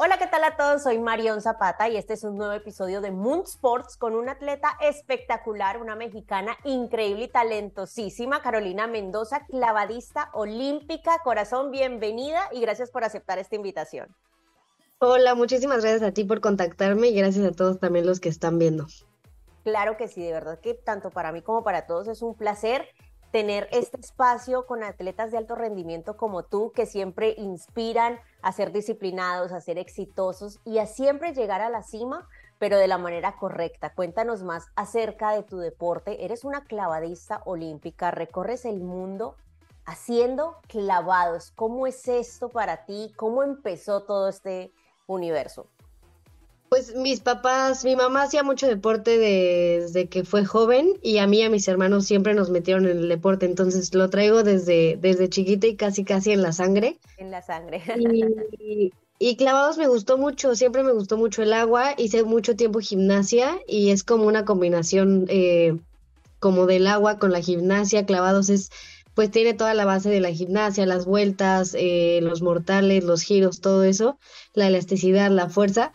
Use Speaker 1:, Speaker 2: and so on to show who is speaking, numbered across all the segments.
Speaker 1: Hola, ¿qué tal a todos? Soy Marion Zapata y este es un nuevo episodio de Moon Sports con una atleta espectacular, una mexicana increíble y talentosísima, Carolina Mendoza, clavadista olímpica. Corazón, bienvenida y gracias por aceptar esta invitación.
Speaker 2: Hola, muchísimas gracias a ti por contactarme y gracias a todos también los que están viendo.
Speaker 1: Claro que sí, de verdad que tanto para mí como para todos es un placer tener este espacio con atletas de alto rendimiento como tú, que siempre inspiran a ser disciplinados, a ser exitosos y a siempre llegar a la cima, pero de la manera correcta. Cuéntanos más acerca de tu deporte. Eres una clavadista olímpica, recorres el mundo haciendo clavados. ¿Cómo es esto para ti? ¿Cómo empezó todo este universo?
Speaker 2: Pues mis papás, mi mamá hacía mucho deporte desde que fue joven y a mí y a mis hermanos siempre nos metieron en el deporte, entonces lo traigo desde chiquita y casi casi en la sangre.
Speaker 1: En la sangre.
Speaker 2: Y clavados me gustó mucho, siempre me gustó mucho el agua, hice mucho tiempo gimnasia y es como una combinación como del agua con la gimnasia. Clavados pues tiene toda la base de la gimnasia, las vueltas, los mortales, los giros, todo eso, la elasticidad, la fuerza.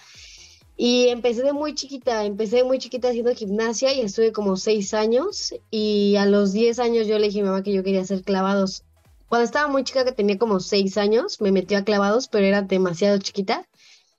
Speaker 2: Y empecé de muy chiquita haciendo gimnasia y estuve como 6 años y a los 10 años yo le dije a mi mamá que yo quería hacer clavados. Cuando estaba muy chica, que tenía como 6 años, me metió a clavados, pero era demasiado chiquita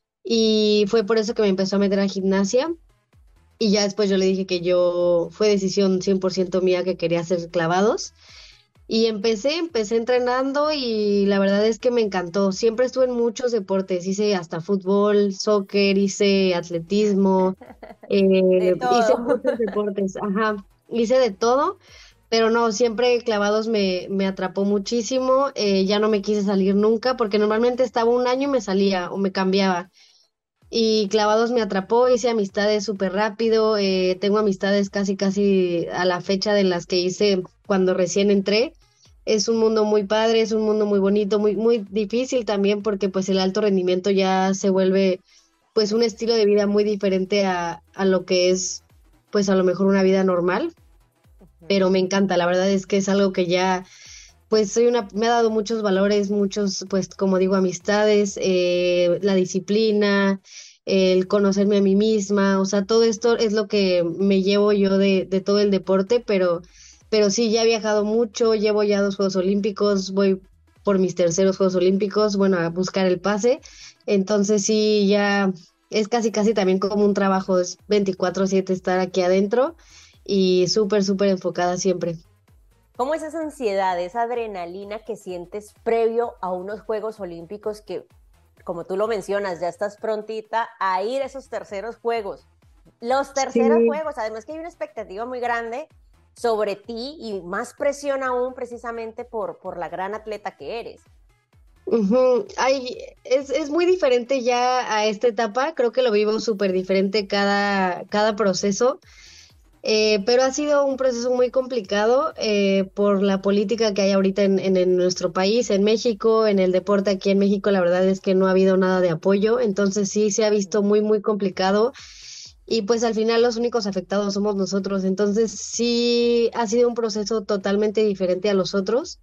Speaker 2: y fue por eso que me empezó a meter a gimnasia y ya después yo le dije que fue decisión 100% mía que quería hacer clavados. Y empecé entrenando y la verdad es que me encantó. Siempre estuve en muchos deportes, hice hasta fútbol, soccer, hice atletismo,
Speaker 1: De
Speaker 2: hice
Speaker 1: todo.
Speaker 2: muchos deportes, ajá, hice de todo, pero no, siempre clavados me atrapó muchísimo. Ya no me quise salir nunca porque normalmente estaba un año y me salía o me cambiaba. Y clavados me atrapó, hice amistades súper rápido, tengo amistades casi casi a la fecha de las que hice cuando recién entré. Es un mundo muy padre, es un mundo muy bonito, muy, muy difícil también porque pues el alto rendimiento ya se vuelve pues un estilo de vida muy diferente a lo que es pues a lo mejor una vida normal, pero me encanta, la verdad es que es algo que ya pues me ha dado muchos valores, muchos, pues como digo, amistades, la disciplina, el conocerme a mí misma, o sea, todo esto es lo que me llevo yo de todo el deporte, pero sí, ya he viajado mucho, llevo ya 2 Juegos Olímpicos, voy por mis terceros Juegos Olímpicos, bueno, a buscar el pase, entonces sí, ya es casi casi también como un trabajo, es 24/7 estar aquí adentro y súper, súper enfocada siempre.
Speaker 1: ¿Cómo es esa ansiedad, esa adrenalina que sientes previo a unos Juegos Olímpicos que, como tú lo mencionas, ya estás prontita a ir a esos terceros Juegos? Los terceros
Speaker 2: Sí.
Speaker 1: Juegos, además que hay una expectativa muy grande sobre ti y más presión aún precisamente por la gran atleta que eres.
Speaker 2: Ujú. Es muy diferente ya a esta etapa, creo que lo vivo súper diferente cada proceso, pero ha sido un proceso muy complicado por la política que hay ahorita en nuestro país, en México, en el deporte aquí en México, la verdad es que no ha habido nada de apoyo, entonces sí se ha visto muy, muy complicado y pues al final los únicos afectados somos nosotros, entonces sí ha sido un proceso totalmente diferente a los otros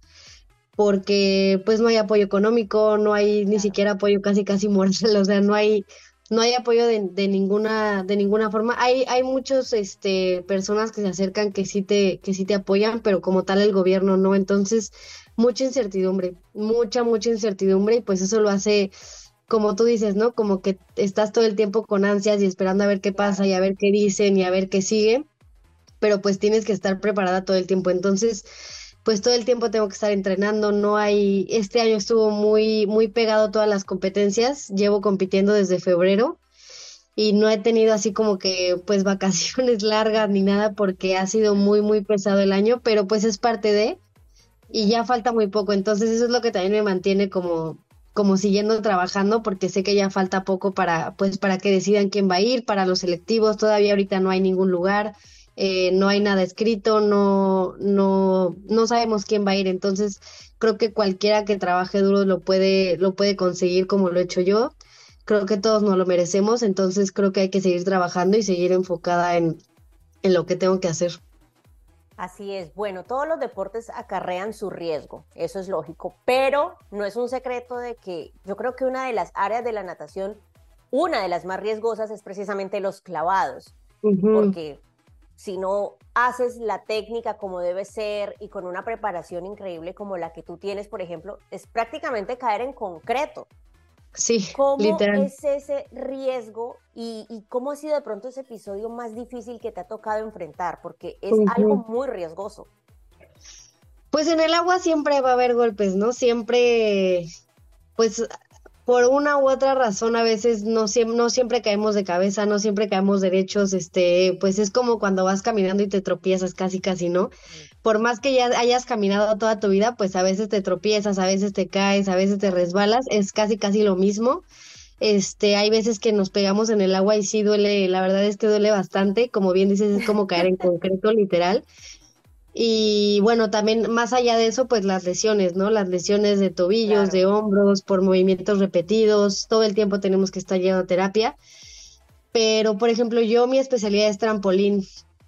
Speaker 2: porque pues no hay apoyo económico, no hay ni
Speaker 1: Claro.
Speaker 2: siquiera apoyo casi casi moral, o sea, no hay apoyo de ninguna forma. Hay muchos personas que se acercan que sí te apoyan, pero como tal el gobierno no, entonces mucha incertidumbre, mucha incertidumbre, y pues eso lo hace, como tú dices, ¿no? Como que estás todo el tiempo con ansias y esperando a ver qué pasa
Speaker 1: Claro.
Speaker 2: y a ver qué dicen y a ver qué sigue, pero pues tienes que estar preparada todo el tiempo. Entonces, pues todo el tiempo tengo que estar entrenando. Este año estuvo muy, muy pegado a todas las competencias. Llevo compitiendo desde febrero y no he tenido así como que pues vacaciones largas ni nada porque ha sido muy, muy pesado el año, pero pues es parte y ya falta muy poco. Entonces eso es lo que también me mantiene como siguiendo trabajando porque sé que ya falta poco para que decidan quién va a ir, para los selectivos. Todavía ahorita no hay ningún lugar, no hay nada escrito, no sabemos quién va a ir. Entonces creo que cualquiera que trabaje duro lo puede conseguir como lo he hecho yo. Creo que todos nos lo merecemos, entonces creo que hay que seguir trabajando y seguir enfocada en lo que tengo que hacer.
Speaker 1: Así es. Bueno, todos los deportes acarrean su riesgo, eso es lógico, pero no es un secreto de que yo creo que una de las áreas de la natación una de las más riesgosas es precisamente los clavados,
Speaker 2: Ujú.
Speaker 1: porque si no haces la técnica como debe ser y con una preparación increíble como la que tú tienes, por ejemplo, es prácticamente caer en concreto.
Speaker 2: Sí,
Speaker 1: ¿Cómo
Speaker 2: literal.
Speaker 1: es ese riesgo y cómo ha sido de pronto ese episodio más difícil que te ha tocado enfrentar? Porque es algo
Speaker 2: Ujú.
Speaker 1: muy riesgoso.
Speaker 2: Pues en el agua siempre va a haber golpes, ¿no? Siempre, pues por una u otra razón a veces no siempre caemos de cabeza, no siempre caemos derechos, pues es como cuando vas caminando y te tropiezas casi casi, ¿no? Por más que ya hayas caminado toda tu vida, pues a veces te tropiezas, a veces te caes, a veces te
Speaker 1: Claro,
Speaker 2: resbalas, es casi casi lo mismo. Hay veces que nos pegamos en el agua y sí duele, la verdad es que duele bastante, como bien dices, es como caer en concreto, literal. Y bueno, también más allá de eso, pues las lesiones, ¿no? Las lesiones de tobillos, de
Speaker 1: claro.
Speaker 2: hombros, por movimientos repetidos, todo el tiempo tenemos que estar yendo a terapia. Pero, por ejemplo, yo mi especialidad es trampolín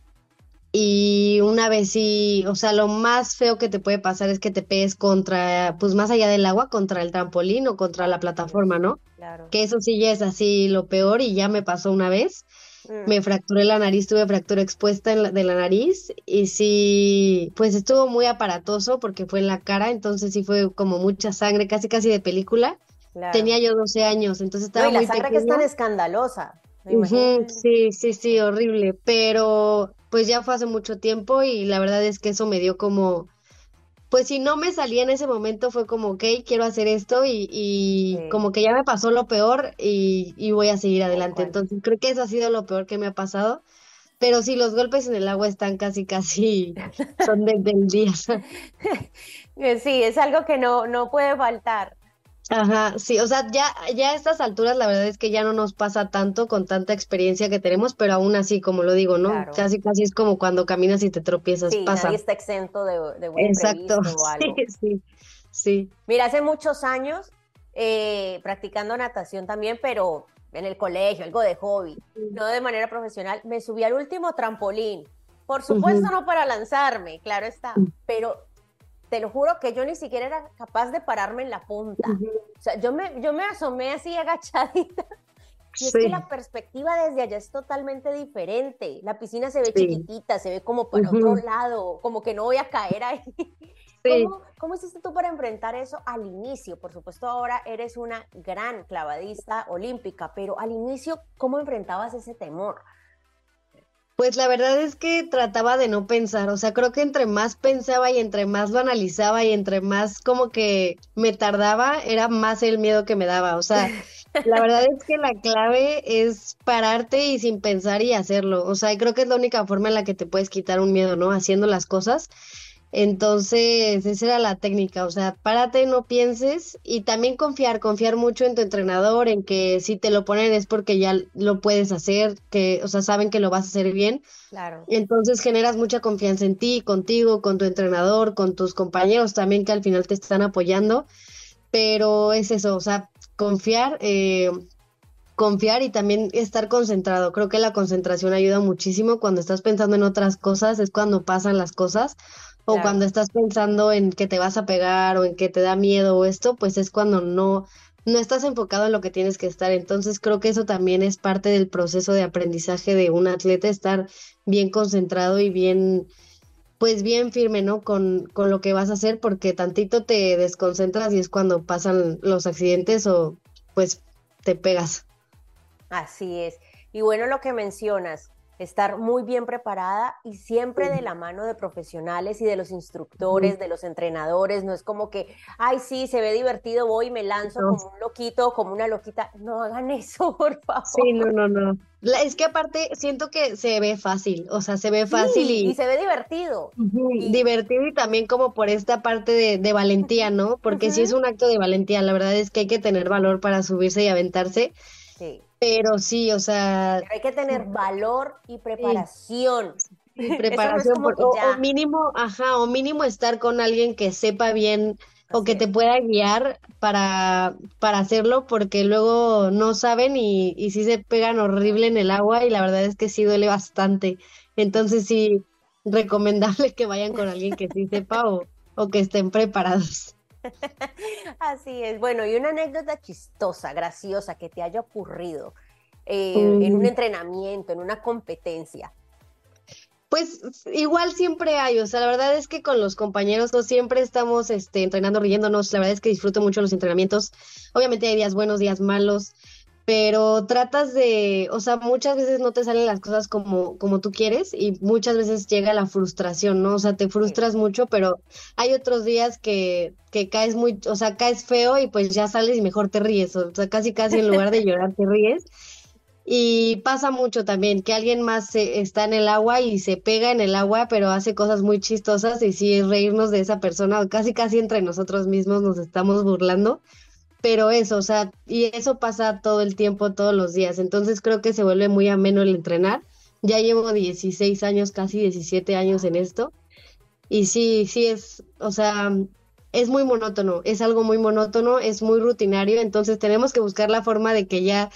Speaker 2: y una vez sí, o sea, lo más feo que te puede pasar es que te pegues contra, pues más allá del agua, contra el trampolín o contra la
Speaker 1: Ay,
Speaker 2: plataforma,
Speaker 1: Dios,
Speaker 2: ¿no?
Speaker 1: claro.
Speaker 2: Que eso sí ya es así lo peor y ya me pasó una vez.
Speaker 1: Mm,
Speaker 2: Me fracturé la nariz, tuve fractura expuesta de la nariz y sí, pues estuvo muy aparatoso porque fue en la cara, entonces sí fue como mucha sangre, casi casi de película.
Speaker 1: claro.
Speaker 2: Tenía yo 12 años, entonces
Speaker 1: No,
Speaker 2: estaba
Speaker 1: y la
Speaker 2: muy
Speaker 1: sangre que es
Speaker 2: pequeña.
Speaker 1: tan escandalosa, me imagino
Speaker 2: Ujú,
Speaker 1: que
Speaker 2: sí, sí, sí,
Speaker 1: eso.
Speaker 2: horrible, pero pues ya fue hace mucho tiempo y la verdad es que eso me dio como, pues si no me salía en ese momento fue como, ok, quiero hacer esto y
Speaker 1: Sí,
Speaker 2: como que ya me pasó lo peor y voy a seguir
Speaker 1: tal
Speaker 2: adelante.
Speaker 1: cual.
Speaker 2: Entonces creo que eso ha sido lo peor que me ha pasado. Pero sí, los golpes en el agua están casi, casi, son del día.
Speaker 1: Sí, es algo que no puede faltar.
Speaker 2: Ajá, sí, o sea, ya a estas alturas la verdad es que ya no nos pasa tanto con tanta experiencia que tenemos, pero aún así, como lo digo, ¿no?
Speaker 1: Claro.
Speaker 2: Casi, casi es como cuando caminas y te tropiezas,
Speaker 1: Sí, nadie
Speaker 2: pasa.
Speaker 1: está exento de un
Speaker 2: Exacto,
Speaker 1: imprevisto o
Speaker 2: sí,
Speaker 1: algo.
Speaker 2: sí, sí.
Speaker 1: Mira, hace muchos años practicando natación también, pero en el colegio, algo de hobby, no de manera profesional, me subí al último trampolín. Por supuesto,
Speaker 2: Ujú,
Speaker 1: no para lanzarme, claro está, pero te lo juro que yo ni siquiera era capaz de pararme en la punta.
Speaker 2: ujú,
Speaker 1: O sea, yo me asomé así agachadita. Y es que
Speaker 2: sí,
Speaker 1: la perspectiva desde allá es totalmente diferente. La piscina se ve
Speaker 2: sí,
Speaker 1: chiquitita, se ve como para otro
Speaker 2: ujú,
Speaker 1: lado, como que no voy a caer ahí.
Speaker 2: sí.
Speaker 1: ¿Cómo hiciste tú para enfrentar eso al inicio? Por supuesto, ahora eres una gran clavadista olímpica, pero al inicio, ¿cómo enfrentabas ese temor?
Speaker 2: Pues la verdad es que trataba de no pensar, o sea, creo que entre más pensaba y entre más lo analizaba y entre más como que me tardaba, era más el miedo que me daba, o sea, la verdad es que la clave es pararte y sin pensar y hacerlo, o sea, y creo que es la única forma en la que te puedes quitar un miedo, ¿no? Haciendo las cosas. Entonces, esa era la técnica, o sea, párate, no pienses y también confiar mucho en tu entrenador, en que si te lo ponen es porque ya lo puedes hacer, que, o sea, saben que lo vas a hacer bien.
Speaker 1: Claro,
Speaker 2: Entonces generas mucha confianza en ti, contigo, con tu entrenador, con tus compañeros también que al final te están apoyando, pero es eso, o sea, confiar y también estar concentrado. Creo que la concentración ayuda muchísimo. Cuando estás pensando en otras cosas es cuando pasan las cosas. O
Speaker 1: claro.
Speaker 2: cuando estás pensando en que te vas a pegar o en que te da miedo o esto, pues es cuando no estás enfocado en lo que tienes que estar. Entonces creo que eso también es parte del proceso de aprendizaje de un atleta, estar bien concentrado y bien, pues bien firme, ¿no? Con lo que vas a hacer, porque tantito te desconcentras y es cuando pasan los accidentes o pues te pegas.
Speaker 1: Así es. Y bueno, lo que mencionas, estar muy bien preparada y siempre de la mano de profesionales y de los
Speaker 2: Ujú.
Speaker 1: instructores, de los entrenadores. No es como que, ay, sí, se ve divertido, voy y me lanzo
Speaker 2: No,
Speaker 1: como un loquito, como una loquita. No hagan eso, por
Speaker 2: sí,
Speaker 1: favor.
Speaker 2: no, no, no. Es que aparte siento que se ve fácil, o sea, se ve fácil
Speaker 1: Sí, y
Speaker 2: y
Speaker 1: se ve divertido.
Speaker 2: ujú,
Speaker 1: Y
Speaker 2: divertido y también como por esta parte de valentía, ¿no? Porque sí es
Speaker 1: ujú,
Speaker 2: un acto de valentía, la verdad es que hay que tener valor para subirse y aventarse,
Speaker 1: sí,
Speaker 2: pero sí, o sea,
Speaker 1: pero hay que tener valor y
Speaker 2: sí,
Speaker 1: preparación.
Speaker 2: sí,
Speaker 1: Eso no es
Speaker 2: preparación,
Speaker 1: como que
Speaker 2: o
Speaker 1: ya,
Speaker 2: mínimo, ajá, o mínimo estar con alguien que sepa bien o
Speaker 1: así
Speaker 2: que te
Speaker 1: es.
Speaker 2: pueda guiar para hacerlo, porque luego no saben y sí se pegan horrible en el agua y la verdad es que sí duele bastante. Entonces sí, recomendable que vayan con alguien que sí sepa o que estén preparados.
Speaker 1: Así es. Bueno, y una anécdota chistosa, graciosa, que te haya ocurrido en un
Speaker 2: Mm,
Speaker 1: entrenamiento, en una competencia.
Speaker 2: Pues igual siempre hay, o sea, la verdad es que con los compañeros no siempre estamos entrenando, riéndonos, la verdad es que disfruto mucho los entrenamientos, obviamente hay días buenos, días malos, pero tratas de, o sea, muchas veces no te salen las cosas como tú quieres y muchas veces llega la frustración, ¿no? O sea, te
Speaker 1: Sí.
Speaker 2: frustras mucho, pero hay otros días que caes muy, o sea, caes feo y pues ya sales y mejor te ríes, o sea, casi casi en lugar de llorar te ríes. Y pasa mucho también que alguien más está en el agua y se pega en el agua, pero hace cosas muy chistosas y sí es reírnos de esa persona, o casi casi entre nosotros mismos nos estamos burlando, pero eso, o sea, y eso pasa todo el tiempo, todos los días, entonces creo que se vuelve muy ameno el entrenar. Ya llevo 16 años, casi 17 años en esto y sí, sí es, o sea, es muy monótono, es algo muy monótono, es muy rutinario, entonces tenemos que buscar la forma de que ya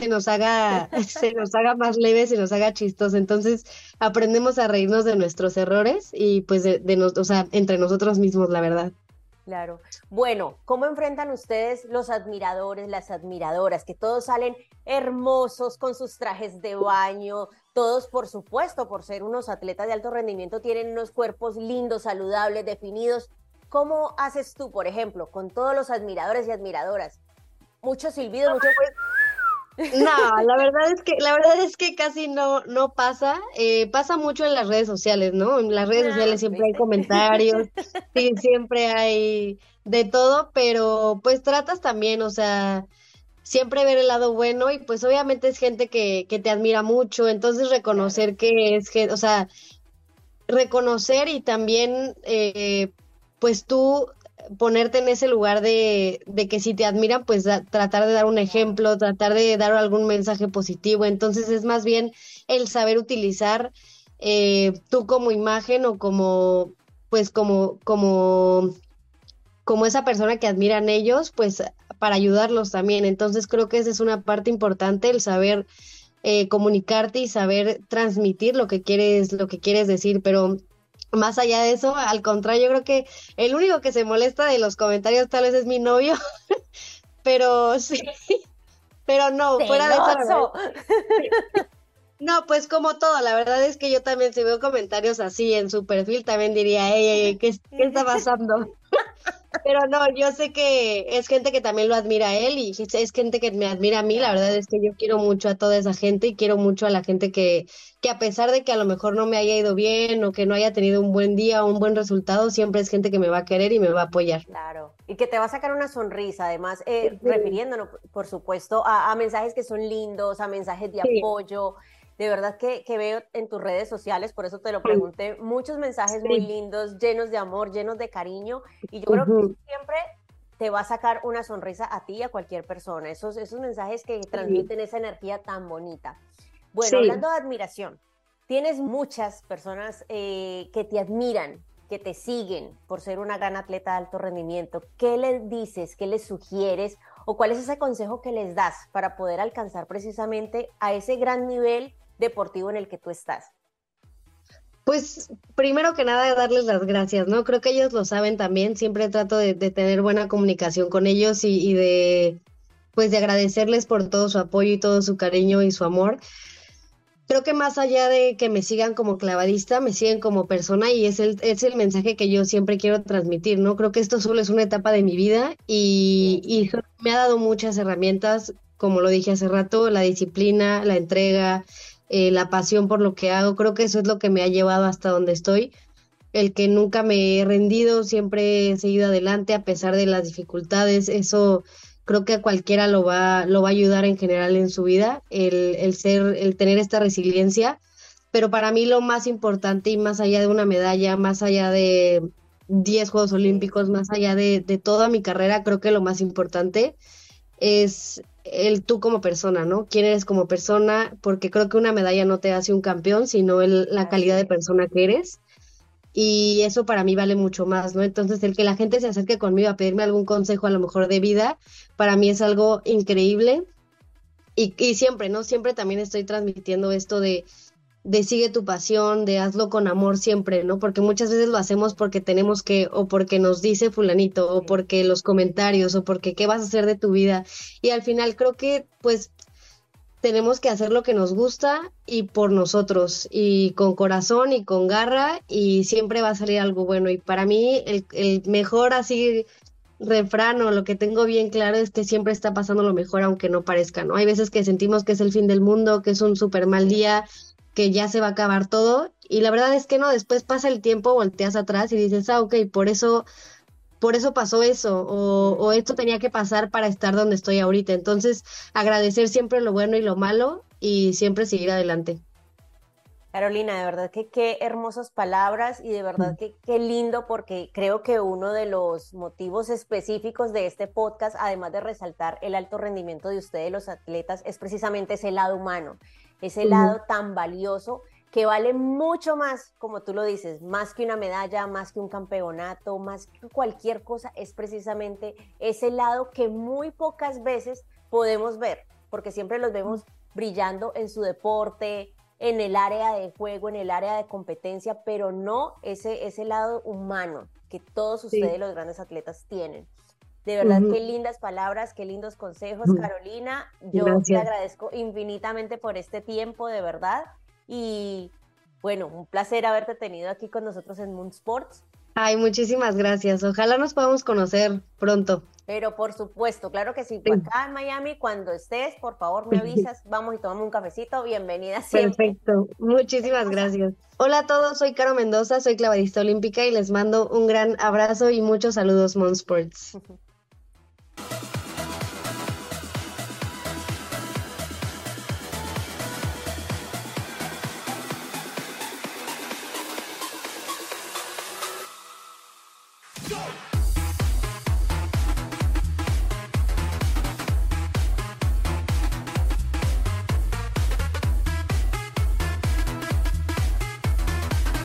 Speaker 2: se nos haga más leve, se nos haga chistoso. Entonces aprendemos a reírnos de nuestros errores y pues o sea, entre nosotros mismos, la verdad.
Speaker 1: Claro. Bueno, ¿cómo enfrentan ustedes los admiradores, las admiradoras, que todos salen hermosos con sus trajes de baño? Todos, por supuesto, por ser unos atletas de alto rendimiento, tienen unos cuerpos lindos, saludables, definidos. ¿Cómo haces tú, por ejemplo, con todos los admiradores y admiradoras? Muchos silbidos, muchos...
Speaker 2: No, la verdad es que casi no pasa. Pasa mucho en las redes sociales, ¿no? En las redes sociales
Speaker 1: Ah,
Speaker 2: siempre hay
Speaker 1: ¿viste?
Speaker 2: comentarios, sí, siempre hay de todo, pero pues tratas también, o sea, siempre ver el lado bueno y pues obviamente es gente que te admira mucho, entonces
Speaker 1: Claro,
Speaker 2: reconocer que es que, o sea, reconocer y también pues tú ponerte en ese lugar de que si te admiran, pues tratar de dar un
Speaker 1: claro.
Speaker 2: ejemplo, tratar de dar algún mensaje positivo. Entonces es más bien el saber utilizar tú como imagen o como, pues como esa persona que admiran ellos, pues para ayudarlos también. Entonces creo que esa es una parte importante, el saber comunicarte y saber transmitir lo que quieres decir, pero más allá de eso, al contrario, yo creo que el único que se molesta de los comentarios tal vez es mi novio, pero sí, pero no, fuera de eso, la verdad,
Speaker 1: ¡Celoso!
Speaker 2: no, pues como todo, la verdad es que yo también si veo comentarios así en su perfil, también diría, ¿qué está pasando? Pero no, yo sé que es gente que también lo admira a él y es gente que me admira a mí. La verdad
Speaker 1: Claro.
Speaker 2: es que yo quiero mucho a toda esa gente y quiero mucho a la gente que a pesar de que a lo mejor no me haya ido bien o que no haya tenido un buen día o un buen resultado, siempre es gente que me va a querer y me va a apoyar.
Speaker 1: Claro, y que te va a sacar una sonrisa, además,
Speaker 2: Sí,
Speaker 1: refiriéndonos, por supuesto, a mensajes que son lindos, a mensajes de
Speaker 2: sí,
Speaker 1: apoyo. De verdad que veo en tus redes sociales, por eso te lo pregunté, muchos mensajes muy
Speaker 2: sí,
Speaker 1: lindos, llenos de amor, llenos de cariño, y yo creo que eso
Speaker 2: ujú,
Speaker 1: siempre te va a sacar una sonrisa a ti y a cualquier persona, esos mensajes que
Speaker 2: sí,
Speaker 1: transmiten esa energía tan bonita. Bueno,
Speaker 2: sí.
Speaker 1: hablando de admiración, tienes muchas personas que te admiran, que te siguen por ser una gran atleta de alto rendimiento. ¿Qué les dices, qué les sugieres o cuál es ese consejo que les das para poder alcanzar precisamente a ese gran nivel deportivo en el que tú estás?
Speaker 2: Pues primero que nada darles las gracias, ¿no? Creo que ellos lo saben también, siempre trato de tener buena comunicación con ellos y de pues de agradecerles por todo su apoyo y todo su cariño y su amor. Creo que más allá de que me sigan como clavadista, me siguen como persona y es el mensaje que yo siempre quiero transmitir, ¿no? Creo que esto solo es una etapa de mi vida
Speaker 1: Sí,
Speaker 2: me ha dado muchas herramientas, como lo dije hace rato, la disciplina, la entrega, la pasión por lo que hago. Creo que eso es lo que me ha llevado hasta donde estoy, el que nunca me he rendido, siempre he seguido adelante a pesar de las dificultades. Eso creo que a cualquiera lo va a ayudar en general en su vida, el tener esta resiliencia. Pero para mí lo más importante y más allá de una medalla, más allá de 10 Juegos
Speaker 1: sí,
Speaker 2: Olímpicos, más allá de toda mi carrera, creo que lo más importante es el tú como persona, ¿no? ¿Quién eres como persona? Porque creo que una medalla no te hace un campeón, sino la calidad
Speaker 1: así
Speaker 2: de
Speaker 1: es.
Speaker 2: persona que eres y eso para mí vale mucho más, ¿no? Entonces, el que la gente se acerque conmigo a pedirme algún consejo a lo mejor de vida, para mí es algo increíble y siempre, ¿no? Siempre también estoy transmitiendo esto de sigue tu pasión, de hazlo con amor siempre, ¿no? Porque muchas veces lo hacemos porque tenemos que, o porque nos dice fulanito, o
Speaker 1: Sí.
Speaker 2: porque los comentarios, o porque qué vas a hacer de tu vida. Y al final creo que, pues, tenemos que hacer lo que nos gusta y por nosotros, y con corazón y con garra, y siempre va a salir algo bueno. Y para mí, el mejor así refrán o lo que tengo bien claro es que siempre está pasando lo mejor aunque no parezca, ¿no? Hay veces que sentimos que es el fin del mundo, que es un súper mal
Speaker 1: Sí.
Speaker 2: día, que ya se va a acabar todo y la verdad es que no, después pasa el tiempo, volteas atrás y dices, ah, ok, por eso pasó eso o
Speaker 1: Ujú.
Speaker 2: esto tenía que pasar para estar donde estoy ahorita. Entonces, agradecer siempre lo bueno y lo malo y siempre seguir adelante.
Speaker 1: Carolina, de verdad que qué hermosas palabras y de verdad que qué lindo porque creo que uno de los motivos específicos de este podcast, además de resaltar el alto rendimiento de ustedes, los atletas, es precisamente ese lado humano, ese
Speaker 2: Ujú,
Speaker 1: lado tan valioso que vale mucho más, como tú lo dices, más que una medalla, más que un campeonato, más que cualquier cosa, es precisamente ese lado que muy pocas veces podemos ver, porque siempre los vemos brillando en su deporte, en el área de juego, en el área de competencia, pero no ese lado humano que todos
Speaker 2: sí.
Speaker 1: ustedes, los grandes atletas, tienen. De verdad,
Speaker 2: Ujú,
Speaker 1: qué lindas palabras, qué lindos consejos,
Speaker 2: ujú.
Speaker 1: Carolina. Yo te
Speaker 2: Gracias.
Speaker 1: agradezco infinitamente por este tiempo, de verdad. Y bueno, un placer haberte tenido aquí con nosotros en Moon Sports.
Speaker 2: Ay, muchísimas gracias. Ojalá nos podamos conocer pronto.
Speaker 1: Pero por supuesto, claro que sí,
Speaker 2: Sí.
Speaker 1: acá en Miami, cuando estés, por favor me avisas, vamos y tomamos un cafecito. Bienvenida siempre.
Speaker 2: Perfecto. Muchísimas
Speaker 1: Hermosa.
Speaker 2: gracias. Hola a todos, soy Caro Mendoza, soy clavadista olímpica y les mando un gran abrazo y muchos saludos, Monsports.
Speaker 3: Go!